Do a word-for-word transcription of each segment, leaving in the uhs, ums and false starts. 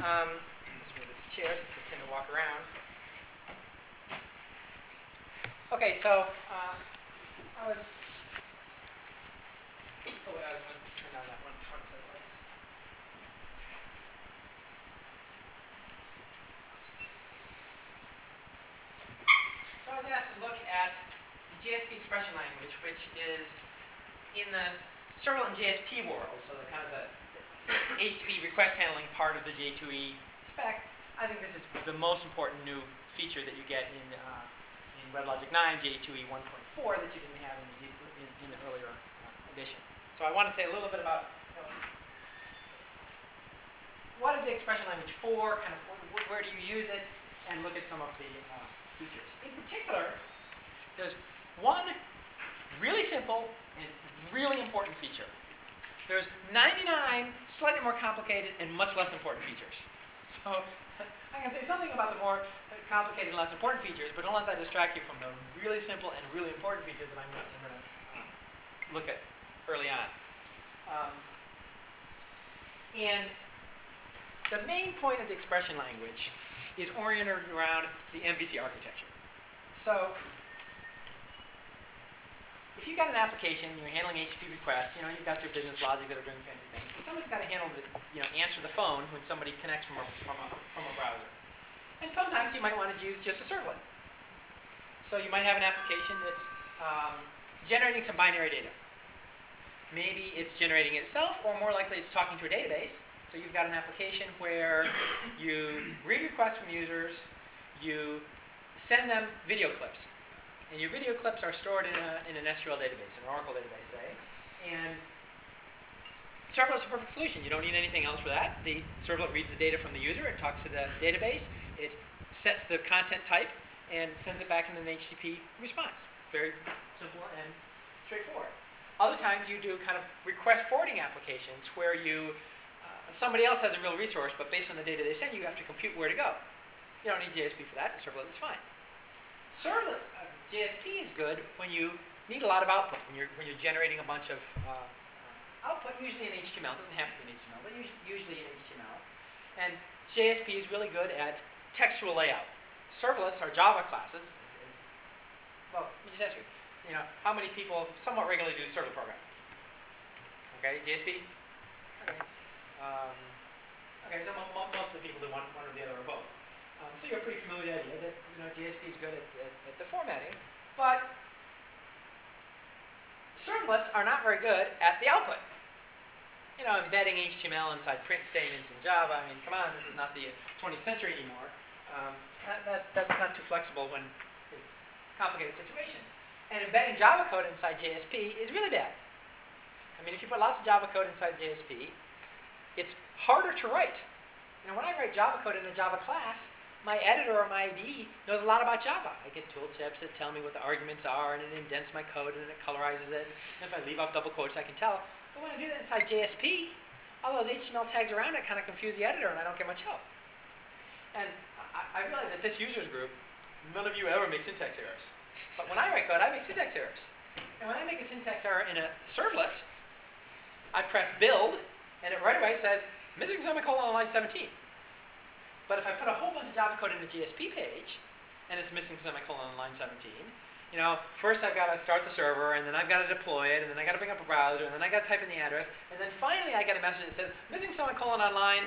Um, let's move this chair since I tend to walk around. Okay, so uh, I was. Oh, wait, I was going to turn down that one front set of lights. So I was asked to look at the J S P expression language, which is in the serverlet and J S P world, so the kind of the H T T P request handling part of the J two E spec. I think this is the most important new feature that you get in uh, in WebLogic nine J two E one point four that you didn't have in the, in, in the earlier uh, edition. So I want to say a little bit about you know, what is the expression language for, kind of wh where do you use it, and look at some of the uh, features. In particular, there's one really simple and really important feature. There's ninety-nine slightly more complicated and much less important features. So I can say something about the more complicated and less important features, but don't let that distract you from the really simple and really important features that I'm going to uh, look at early on. Um, and the main point of the expression language is oriented around the M V C architecture. So if you've got an application, you're handling H T T P requests, you know, you've got your business logic that are doing fancy things, but somebody's got to handle the, you know, answer the phone when somebody connects from a, from a, from a browser. And sometimes you might want to use just a servlet. So you might have an application that's um, generating some binary data. Maybe it's generating it itself, or more likely it's talking to a database. So you've got an application where you read requests from users, you send them video clips. And your video clips are stored in, a, in an S Q L database, an Oracle database, say. And servlet is a perfect solution. You don't need anything else for that. The servlet reads the data from the user, it talks to the database, it sets the content type, and sends it back in an H T T P response. Very simple and straightforward. Other times you do kind of request forwarding applications where you, uh, somebody else has a real resource, but based on the data they send you, you have to compute where to go. You don't need J S P for that. Servlet is fine. Servlet uh, J S P is good when you need a lot of output, when you're, when you're generating a bunch of uh, uh, output, usually in H T M L. It doesn't have to be in H T M L, but usually in H T M L. And J S P is really good at textual layout. Servlets are Java classes. Well, let me just ask you, you know, how many people somewhat regularly do servlet programming? Okay, J S P? Okay. Um, okay, so mo mo most of the people do one, one or the other or both. Um, so you're pretty familiar with the idea that you know, J S P is good at, at, at the formatting, but servlets are not very good at the output. You know, embedding H T M L inside print statements in Java, I mean, come on, this is not the twentieth century anymore. Um, that, that, that's not too flexible when it's a complicated situation. And embedding Java code inside J S P is really bad. I mean, if you put lots of Java code inside J S P, it's harder to write. You know, when I write Java code in a Java class, my editor or my I D E knows a lot about Java. I get tooltips that tell me what the arguments are, and it indents my code, and it colorizes it. And if I leave out double quotes, I can tell. But when I do that inside J S P, all those H T M L tags around it kind of confuse the editor, and I don't get much help. And I, I realize that this users group, none of you ever make syntax errors. But when I write code, I make syntax errors. And when I make a syntax error in a servlet, I press build, and it right away says, missing semicolon on line seventeen. But if I put a whole bunch of Java code in the J S P page, and it's missing semicolon on line seventeen, you know, first I've got to start the server, and then I've got to deploy it, and then I've got to bring up a browser, and then I've got to type in the address, and then finally I get a message that says, missing semicolon on line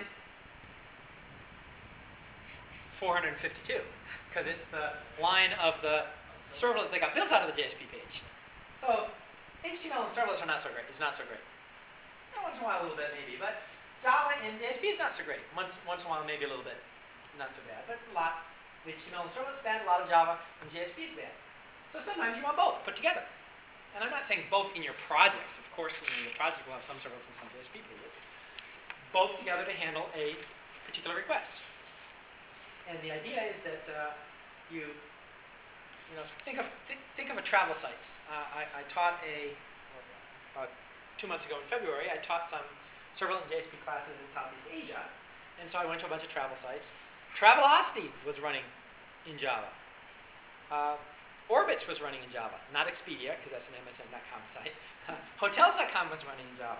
four hundred fifty-two, because it's the line of the servlet that got built out of the J S P page. So H T M L and servlets are not so great. It's not so great. Once in a while, a little bit maybe, but Java and J S P is not so great. Once, once in a while, maybe a little bit, not so bad, but a lot. H T M L and servlets bad, a lot of Java and J S P is bad. So sometimes you want both put together. And I'm not saying both in your projects. Of course, you know, your project will have some servlets and some J S P pages. Both together to handle a particular request. And the idea is that uh, you, you know, think of th think of a travel site. Uh, I, I taught a about two months ago in February. I taught some servlet and J S P classes in Southeast Asia, and so I went to a bunch of travel sites. Travelocity was running in Java. Uh, Orbitz was running in Java, not Expedia, because that's an M S N dot com site. Hotels dot com was running in Java.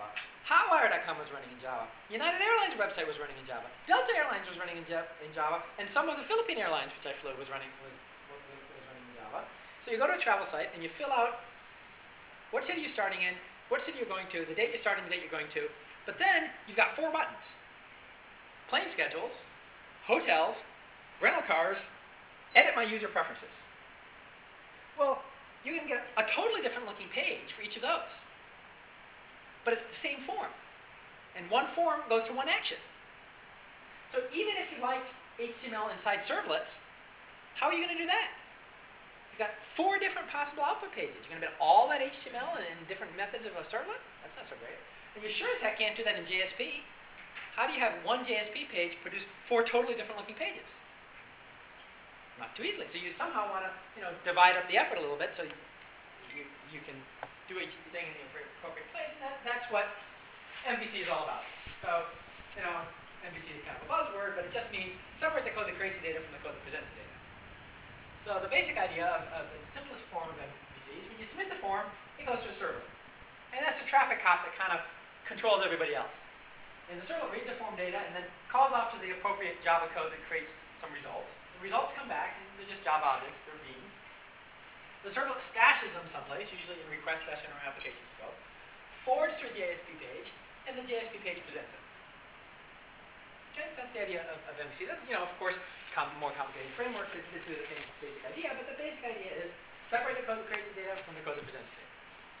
Hotwire dot com was running in Java. United Airlines website was running in Java. Delta Airlines was running in, in Java, and some of the Philippine Airlines, which I flew, was running was, was, was running in Java. So you go to a travel site and you fill out what city you're starting in, what city you're going to, the date you're starting, the date you're going to. But then you've got four buttons: plane schedules, hotels, rental cars, edit my user preferences. Well, you can get a totally different looking page for each of those. But it's the same form. And one form goes to one action. So even if you liked H T M L inside servlets, how are you going to do that? You've got four different possible output pages. You're going to put all that H T M L in different methods of a servlet? That's not so great. And you sure as heck can't do that in J S P. How do you have one J S P page produce four totally different looking pages? Not too easily. So you somehow want to, you know, divide up the effort a little bit so you, you, you can do each thing in the appropriate place. And that, that's what M V C is all about. So, you know, M V C is kind of a buzzword, but it just means separate the code that creates the data from the code that presents the data. So the basic idea of, of the simplest form of M V C is when you submit the form, it goes to a server. And that's a traffic cop that kind of controls everybody else. And the server reads the form data and then calls off to the appropriate Java code that creates some results. The results come back, and they're just Java objects, they're beans. The servlet stashes them someplace, usually in request session or application scope, forwards to a J S P page, and the J S P page presents it. Okay, that's the idea of, of M V C. There's, you know, of course, com more complicated frameworks that do the same basic idea, but the basic idea is separate the code that creates the data from the code that presents the data.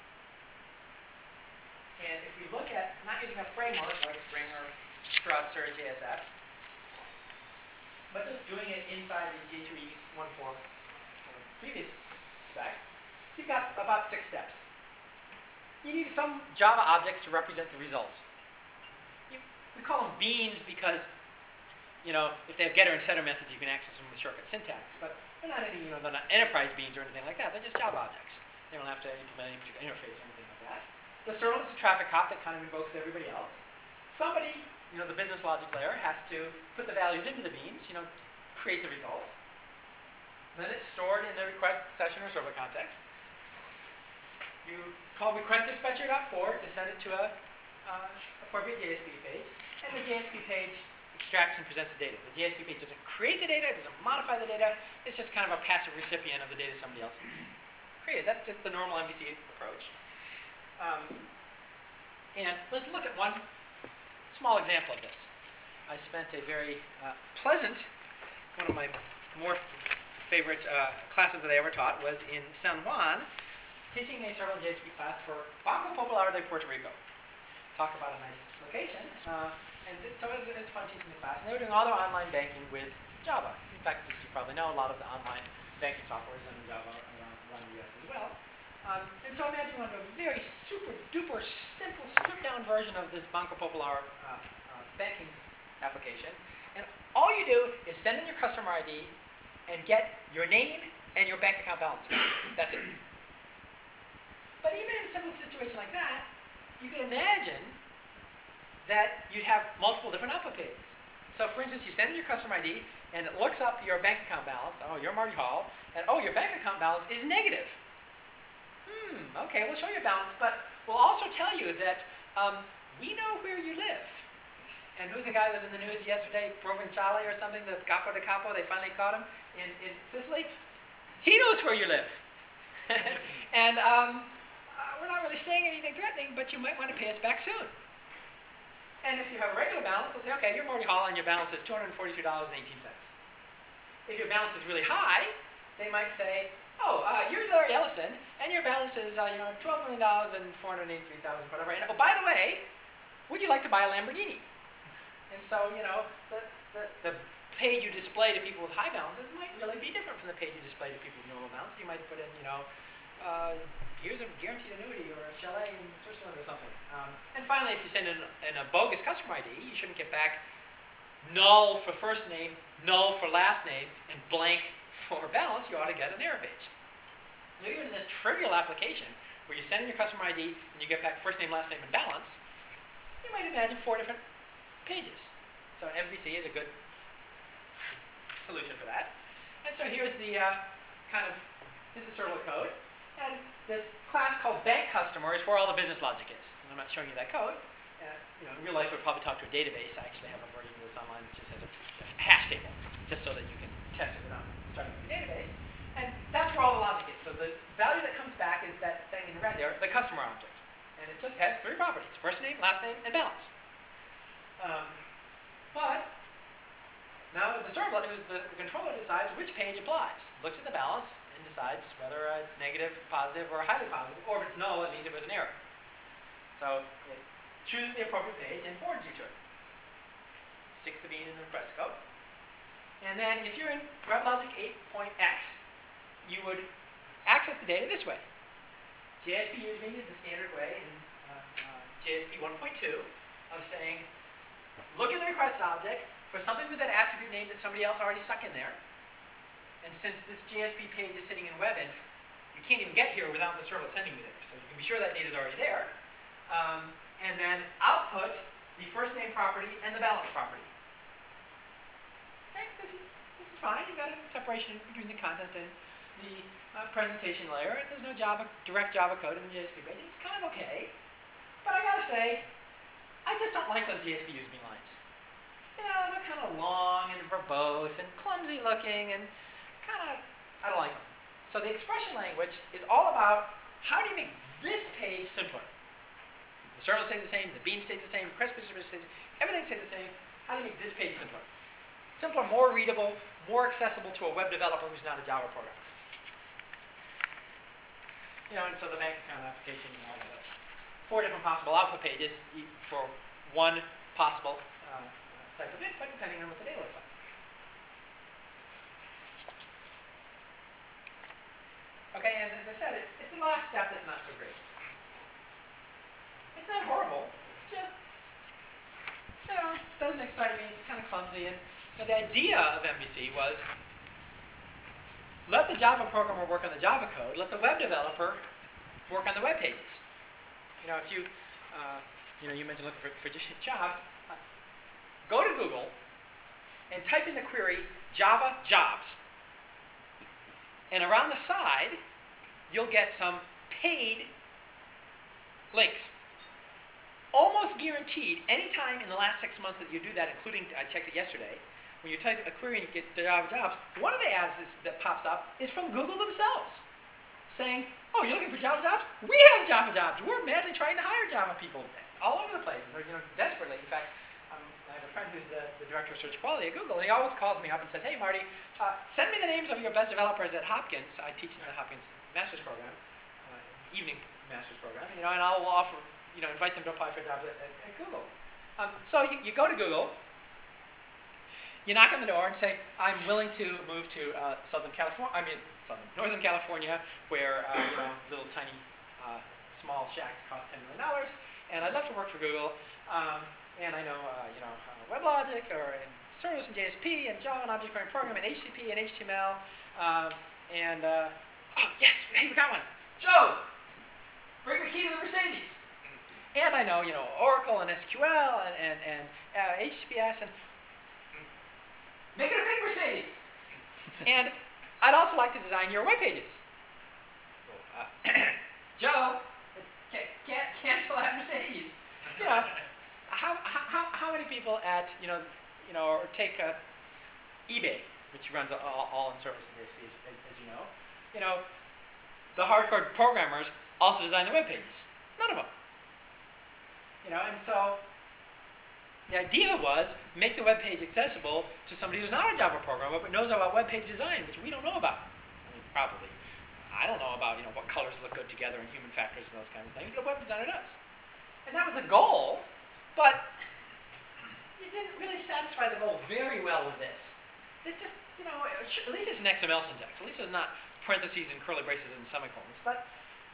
And if we look at not using a framework like Spring or Struts or J S F, but just doing it inside the J two E one form previous spec, you've got about six steps. You need some Java objects to represent the results. You, we call them beans because, you know, if they have getter and setter methods, you can access them with shortcut syntax. But they're not any, you know, they're not enterprise beans or anything like that. They're just Java objects. They don't have to implement any particular interface or anything like that. The servlet is a traffic cop that kind of invokes everybody else. Somebody, you know, the business logic layer has to put the values into the beans, you know, create the results. Then it's stored in the request session or servlet context. You call request dispatcher.forward to send it to a uh, appropriate J S P page, and the J S P page extracts and presents the data. The J S P page doesn't create the data, it doesn't modify the data, it's just kind of a passive recipient of the data somebody else created. That's just the normal M V C approach. Um, and let's look at one small example of this. I spent a very uh, pleasant, one of my more favorite uh, classes that I ever taught was in San Juan, teaching a serverless J S P class for Banco Popular de Puerto Rico. Talk about a nice location. Uh, and so it was, it was fun teaching the class. And they were doing all their online banking with Java. In fact, as you probably know, a lot of the online banking software is done in Java around, around the U S as well. Um, and so imagine you want to do a very super duper simple stripped down version of this Banco Popular uh, uh, banking application. And all you do is send in your customer I D and get your name and your bank account balances. That's it. But even in a simple situation like that, you can imagine that you'd have multiple different output pages. So for instance, you send in your customer I D, and it looks up your bank account balance. Oh, you're Marty Hall. And oh, your bank account balance is negative. Hmm, okay, we'll show your balance, but we'll also tell you that um, we know where you live. And who's the guy that was in the news yesterday, Provenciale or something, the Capo de Capo, they finally caught him in, in Sicily? He knows where you live. And um, uh, we're not really saying anything threatening, but you might want to pay us back soon. And if you have a regular balance, they'll say, okay, you're Marty Hall and your balance is two hundred forty-two dollars and eighteen cents. If your balance is really high, they might say, oh, uh, you're Larry Ellison, and your balance is uh, you know, twelve million dollars and four hundred eighty-three thousand dollars, whatever. And oh, by the way, would you like to buy a Lamborghini? And so, you know, the, the, the page you display to people with high balances might really be different from the page you display to people with normal balances. You might put in, you know, uh, here's a guaranteed annuity or a chalet in Switzerland or something. Um, and finally, if you send in, in a bogus customer I D, you shouldn't get back null for first name, null for last name, and blank for balance. You ought to get an error page. Now, even in this trivial application, where you send in your customer I D and you get back first name, last name, and balance, you might imagine four different pages. So M V C is a good solution for that. And so here's the uh, kind of, here's the servlet code. And this class called bank customer is where all the business logic is. And I'm not showing you that code. Uh, you know, in real life, we'd probably talk to a database. I actually have a version of this online that just has a, a hash table, just so that you can test it without starting with the database. And that's where all the logic is. So the value that comes back is that thing in red there, the customer object. And it just has three properties: first name, last name, and balance. Um, but now the servlet, who's the, the controller, decides which page applies. Looks at the balance and decides whether uh, it's negative, positive, or highly positive. Or if it's null, it means it was an error. So it chooses the appropriate page and forwards you to it. Sticks the bean in the request scope. And then if you're in WebLogic eight point x, you would access the data this way. J S P usebean is the standard way in uh, uh, J S P one point two of saying, look at the request object for something with that attribute name that somebody else already stuck in there. And since this J S P page is sitting in WebInf, you can't even get here without the servlet sending you there. So you can be sure that data is already there. Um, and then output the first name property and the balance property. Okay, this is, this is fine. You've got a separation between the content and the uh, presentation layer. There's no Java, direct Java code in the J S P page. It's kind of okay. But I gotta say, I just don't like those J S P usebean lines. You know, they're kind of long and verbose and clumsy looking and kind of, I don't like them. So the expression language is all about how do you make this page simpler? The servlet stays the same, the bean stays the same, the request stays the same, everything stays the same. How do you make this page simpler? Simpler, more readable, more accessible to a web developer who's not a Java programmer. You know, and so the bank account application, you know, the four different possible output pages for one possible uh, type of input, depending on what the data looks like. Okay, and as I said, it's, it's the last step that's not so great. It's not horrible, it's just, you know, doesn't excite me, it's kind of clumsy. And you know, the idea of M V C was, let the Java programmer work on the Java code, let the web developer work on the web pages. You know, if you, uh, you know, you mentioned looking for, for jobs, uh, go to Google and type in the query Java jobs. And around the side, you'll get some paid links. Almost guaranteed, anytime in the last six months that you do that, including, I checked it yesterday, when you type a query and you get Java jobs, one of the ads is, that pops up is from Google themselves, saying, oh, you're looking for Java jobs? We have Java jobs. We're madly trying to hire Java people all over the place. They're, you know, desperately. In fact, um, I have a friend who's the, the director of search quality at Google, and he always calls me up and says, hey, Marty, uh, send me the names of your best developers at Hopkins. I teach in the Hopkins master's program, uh, evening master's program, you know, and I'll offer, you know, invite them to apply for jobs at, at, at Google. Um, so you, you go to Google, you knock on the door and say, I'm willing to move to uh, Southern California, I mean, Southern, Northern California, where, uh, you know, little tiny, uh, small shacks cost ten million dollars, and I'd love to work for Google, um, and I know, uh, you know, uh, WebLogic, or in Serverless and J S P, and Java and Object-Oriented Programming, and H T T P, and H T M L, um, and, uh, oh, yes, hey, we got one. Joe, bring the key to the Mercedes. And I know, you know, Oracle and S Q L and, and, and uh, H T T P S, and make it a big Mercedes. And I'd also like to design your web pages. Uh, Joe, can't, can't cancel that Mercedes. You know, how, how, how many people at, you know, you know, or take uh, eBay, which runs all, all in service in J S P, as, as you know, you know, the hardcore programmers also design the web pages. None of them. You know, and so the idea was make the web page accessible to somebody who's not a Java programmer but knows about web page design, which we don't know about. I mean, probably. I don't know about, you know, what colors look good together and human factors and those kinds of things, but a web designer does. And that was the goal, but you didn't really satisfy the goal very well with this. It's just, you know, at least it's an X M L syntax. At least it's not parentheses and curly braces and semicolons. But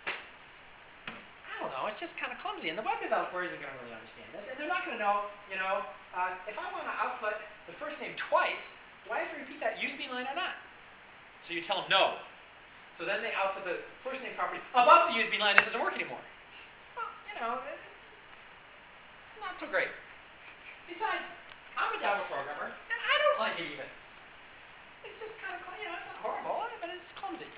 I don't know, it's just kind of clumsy, and the web developer isn't going to really understand this, and they're not going to know, you know, uh, if I want to output the first name twice, do I have to repeat that usebean line or not? So you tell them no. So then they output the first name property above the usebean line, and it doesn't work anymore. Well, you know, it's, it's not so great. Besides, I'm a Java programmer, and I don't like it even. It's just kind of, you know, it's not horrible, but it's clumsy.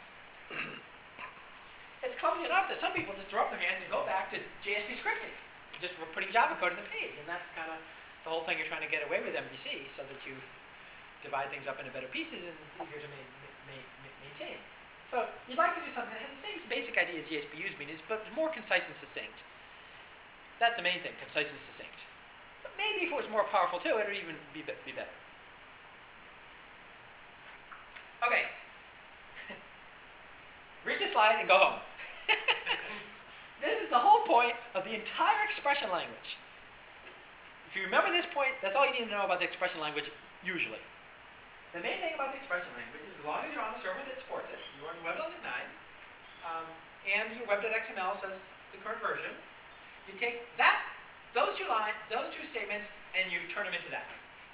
It's clumsy enough that some people just throw up their hands and go back to J S P scripting. just we're putting Java code in the page, and that's kind of the whole thing you're trying to get away with M V C, so that you divide things up into better pieces and it's easier to ma ma ma maintain. So you'd like to do something that has the same basic idea as J S P useMean, but more concise and succinct. That's the main thing, concise and succinct. But maybe if it was more powerful too, it would even be, be better. Okay. Read the slide and go home. This is the whole point of the entire expression language. If you remember this point, that's all you need to know about the expression language, usually. The main thing about the expression language is as long as you're on a server that supports it, you're on WebLogic nine, um, and your web.xml says the current version, you take that, those two lines, those two statements, and you turn them into that.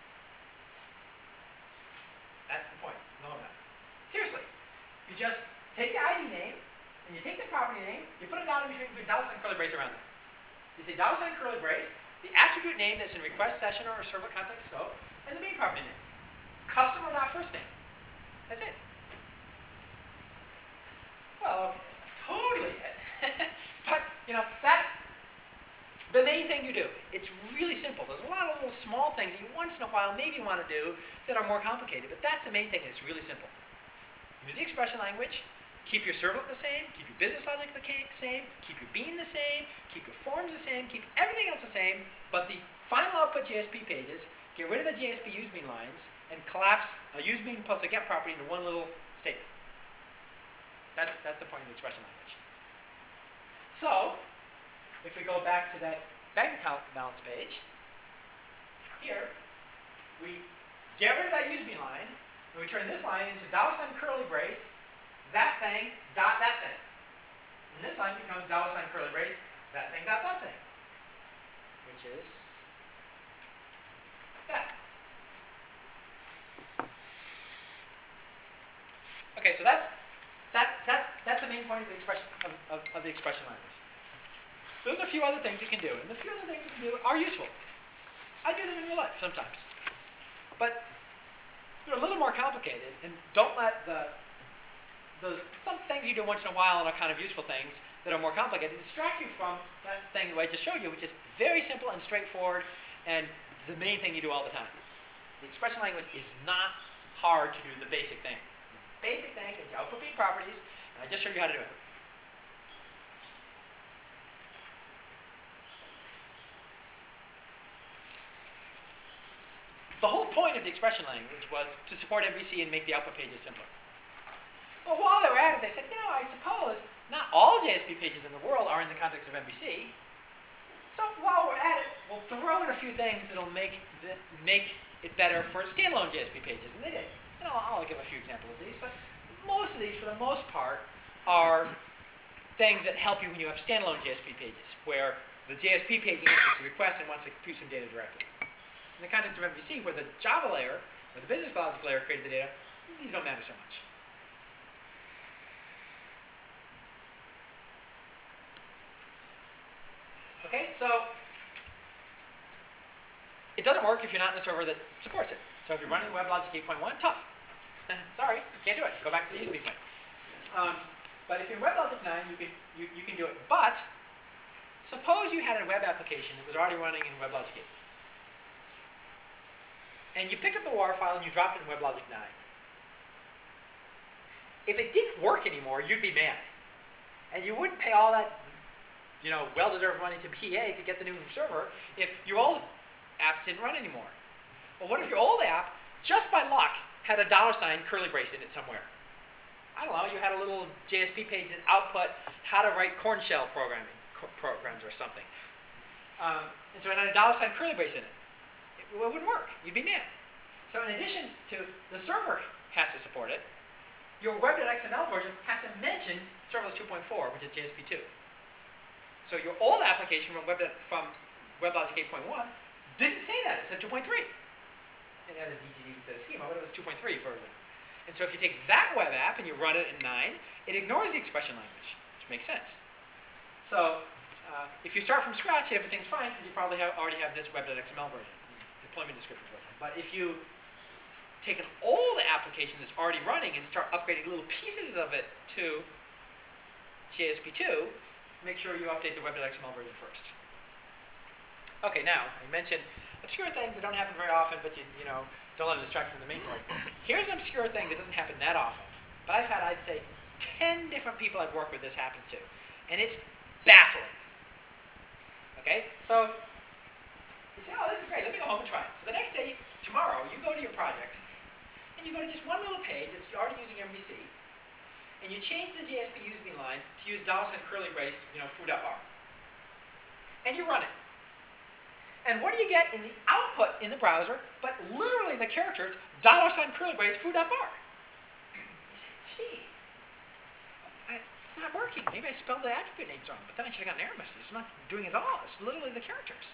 That's the point. Know that. Seriously. You just take the I D name, and you take the property name, you put a dot in between, you put dollar sign curly brace around it. You say dollar sign curly brace, the attribute name that's in request session or server context scope, and the main property name. Customer, not first name. That's it. Well, okay, that's not totally it. But, you know, that's the main thing you do. It's really simple. There's a lot of little small things that you once in a while maybe want to do that are more complicated, but that's the main thing. It's really simple. Use the expression language, keep your servlet the same, keep your business logic the same, keep your bean the same, keep your forms the same, keep everything else the same, but the final output J S P pages, get rid of the J S P useMean lines, and collapse a useMean plus a get property into one little statement. That's, that's the point of the expression language. So, if we go back to that bank account balance page, here, we get rid of that useMean line, and we turn this line into dollar sign curly brace, that thing, dot that thing. And this line becomes dollar sign curly brace, that thing, dot that thing. Which is that. Okay, so that's that that's that's the main point of the expression of, of, of the expression language. There's a few other things you can do, and the few other things you can do are useful. I do them in real life sometimes. But they're a little more complicated, and don't let the the some things you do once in a while and are kind of useful things that are more complicated distract you from that thing that I just showed you, which is very simple and straightforward, and the main thing you do all the time. The expression language is not hard to do the basic thing. The basic thing is the output bean properties, and I just showed you how to do it. The whole point of the expression language was to support M V C and make the output pages simpler. Well, while they were at it, they said, you know, I suppose not all J S P pages in the world are in the context of M V C. So while we're at it, we'll throw in a few things that'll make the, make it better for standalone J S P pages, and they did. And I'll, I'll give a few examples of these, but most of these, for the most part, are things that help you when you have standalone J S P pages, where the J S P page initiates a request and wants to compute some data directly. In the context of M V C, where the Java layer, or the business logic layer created the data, these don't matter so much. Okay, so it doesn't work if you're not in a server that supports it. So if you're running WebLogic eight point one, tough. Sorry, you can't do it. Go back to the useMean thing. Um, but if you're in WebLogic nine, you can, you, you can do it. But suppose you had a web application that was already running in WebLogic eight. And you picked up the W A R file and you dropped it in WebLogic nine. If it didn't work anymore, you'd be mad. And you wouldn't pay all that, you know, well-deserved money to P A to get the new server if your old apps didn't run anymore. Well, what if your old app, just by luck, had a dollar sign curly brace in it somewhere? I don't know, you had a little J S P page that output how to write corn shell programming programs or something. Um, and so it had a dollar sign curly brace in it. It, it wouldn't work. You'd be mad. So in addition to the server has to support it, your web.xml version has to mention serverless two point four, which is J S P two. So your old application from, Web, from WebLogic eight point one didn't say that. It said two point three. It had a D T D instead of schema, but it was two point three version. And so if you take that web app and you run it in nine, it ignores the expression language, which makes sense. So uh, if you start from scratch, everything's fine because you probably have, already have this web.xml version, deployment descriptors version. But if you take an old application that's already running and start upgrading little pieces of it to J S P two, make sure you update the web.xml version first. Okay, now, I mentioned obscure things that don't happen very often, but you, you know, don't let it distract from the main point. Here's an obscure thing that doesn't happen that often, but I've had, I'd say, ten different people I've worked with this happen to, and it's baffling. Okay, so you say, oh, this is great, let me go home and try it. So the next day, tomorrow, you go to your project, and you go to just one little page that's already using M V C, and you change the J S P use me line to use dollar sign curly brace, you know, foo.bar. And you run it. And what do you get in the output in the browser, but literally the characters, dollar sign curly brace foo.bar. You say, gee, I, it's not working. Maybe I spelled the attribute names wrong, but then I should have gotten an error message. It's not doing it at all. It's literally the characters.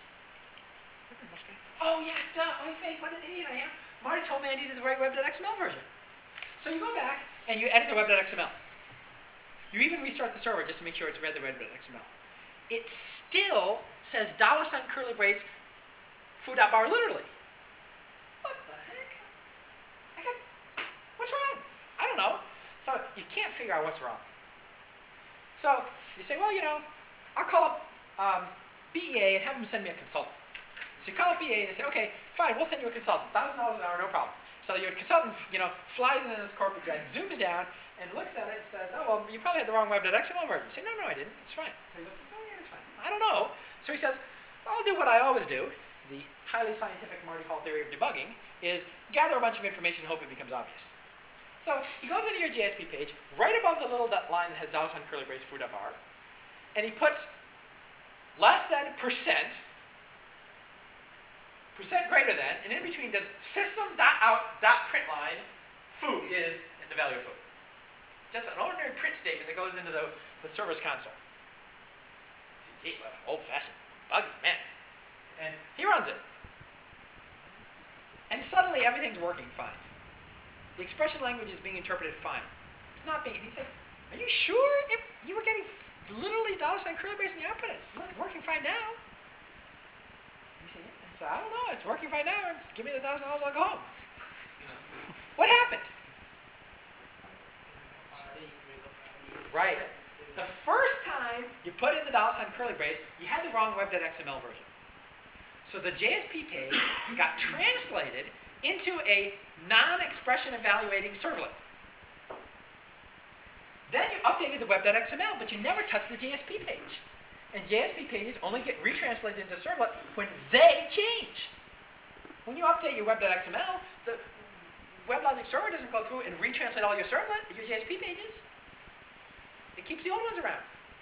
Oh yeah, duh, oh wait, what an idiot I am. Marty told me I needed the right web.xml version. So you go back and you edit the web.xml. You even restart the server just to make sure it's read the web.xml. It still says dollar sign curly brace foo.bar literally. What the heck? I got, what's wrong? I don't know. So you can't figure out what's wrong. So you say, well, you know, I'll call up um, B E A and have them send me a consultant. So you call up B E A and they say, okay, fine, we'll send you a consultant. one thousand dollars an hour, no problem. So your consultant, you know, flies into this corporate jet, zooms down, and looks at it and says, oh, well, you probably had the wrong web.xml version. You say, no, no, I didn't. It's fine. So he looks and says, oh, yeah, it's fine. I don't know. So he says, I'll do what I always do. The highly scientific Marty Hall theory of debugging is gather a bunch of information and hope it becomes obvious. So he goes into your J S P page, right above the little line that has dollar sign curly brace foo.bar, and he puts less than percent, percent greater than, and in between does system.out.println foo is and the value of foo. Just an ordinary print statement that goes into the, the server's console. Gee, what old-fashioned buggy, man. And he runs it. And suddenly everything's working fine. The expression language is being interpreted fine. It's not being, he said, are you sure it, you were getting literally dollar sign curly brace in the output? It's working fine now. You see, so I don't know, it's working fine now. Give me the thousand dollars, I'll go home. What happened? Right. The first time you put in the dollar sign curly brace, you had the wrong web.xml version. So the J S P page got translated into a non-expression evaluating servlet. Then you updated the web.xml, but you never touched the J S P page. And J S P pages only get retranslated into servlet when they change. When you update your web.xml, the WebLogic server doesn't go through and retranslate all your servlet, your J S P pages. It keeps the old ones around.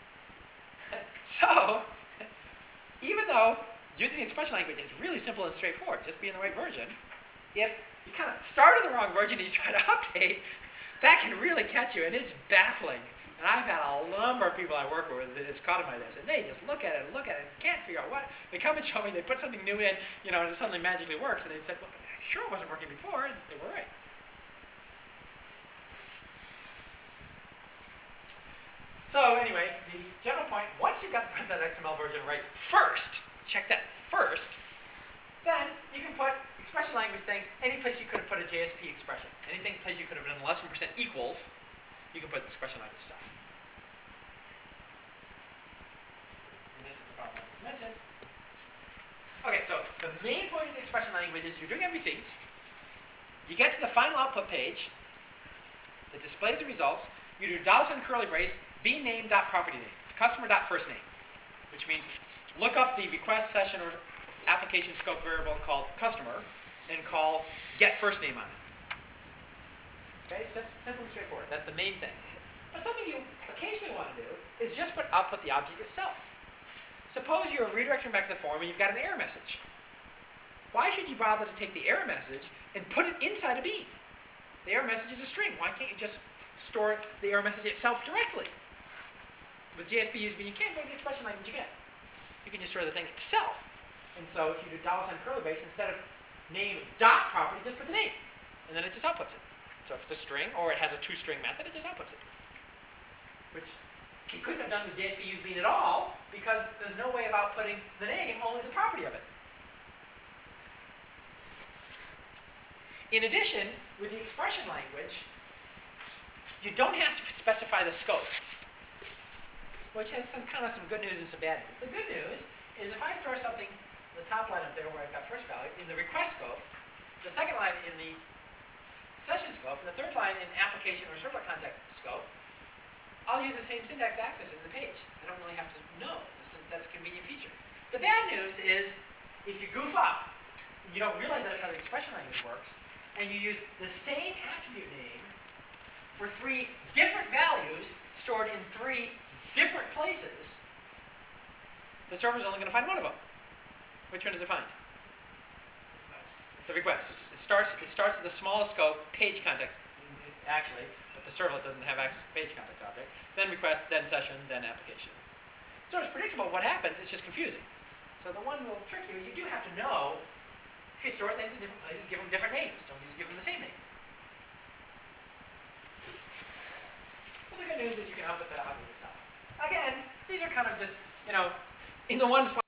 So, even though using the expression language is really simple and straightforward, just be in the right version, if you kind of started the wrong version and you try to update, that can really catch you, and it's baffling. And I've had a number of people I work with that it's caught in my this, and they just look at it and look at it and can't figure out what. They come and show me, they put something new in, you know, and it suddenly magically works, and they said, well, sure it wasn't working before, and they were right. So anyway, the general point, once you've got the web.xml version right first, check that first, then you can put expression language things any place you could have put a J S P expression. Anything place you could have done less than percent equals, you can put expression language stuff. And this is the problem I just mentioned. Okay, so the main point of the expression language is you're doing M V Cs. You get to the final output page that displays the results. You do dollar sign curly brace, bname.property name, customer.first name, which means look up the request session or application scope variable called customer and call get first name on it. Okay, so simple and straightforward. That's the main thing. But something you occasionally want to do is just put output the object itself. Suppose you're redirecting back to the form and you've got an error message. Why should you bother to take the error message and put it inside a bean? The error message is a string. Why can't you just store the error message itself directly? With J S P use bean, you can't go to the expression language again. You can just store the thing itself. And so if you do dollar sign curly brace, instead of name dot property, just put the name. And then it just outputs it. So if it's a string or it has a two-string method, it just outputs it. Which you couldn't have done with J S P use bean at all because there's no way of outputting the name, only the property of it. In addition, with the expression language, you don't have to specify the scope, which has some kind of some good news and some bad news. The good news is if I throw something the top line up there where I've got first value, in the request scope, the second line in the session scope, and the third line in application or servlet context scope, I'll use the same syntax to access it in the page. I don't really have to know. That's a convenient feature. The bad news is if you goof up, you don't realize that's how the expression language works, and you use the same attribute name for three different values stored in three different places, the server's only going to find one of them. Which one does it find? The request. It starts, it starts at the smallest scope, page context, actually, but the servlet doesn't have access to page context object. Then request, then session, then application. So it's predictable what happens, it's just confusing. So the one little trick here is you do have to know, if you store things in different places, give them different names. Don't just give them the same name. Well, the good news is you can output that out of yourself. Again, these are kind of just, you know, in the one